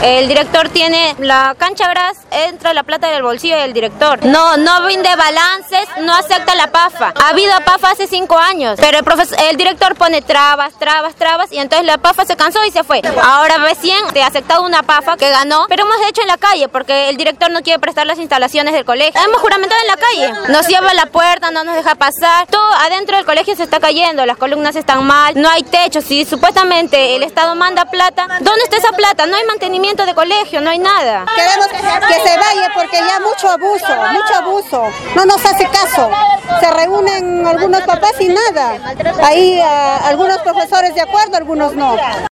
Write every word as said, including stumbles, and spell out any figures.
El director tiene la cancha gras, entra la plata del bolsillo del director. No, no rinde balances, no acepta la PAFA. Ha habido PAFA hace cinco años, pero el, profesor, el director pone trabas, trabas, trabas y entonces la PAFA se cansó y se fue. Ahora recién te ha aceptado una PAFA que ganó, pero hemos hecho en la calle porque el director no quiere prestar las instalaciones del colegio. Hemos juramentado en la calle, nos cierra la puerta, no nos deja pasar. Todo adentro del colegio se está cayendo, las columnas están mal, no hay techo. Si supuestamente el Estado manda plata, ¿dónde está esa plata? No hay mantenimiento de colegio, no hay nada. Queremos que se vaya porque ya mucho abuso, mucho abuso. No nos hace caso. Se reúnen algunos papás y nada. Ahí uh, algunos profesores de acuerdo, algunos no.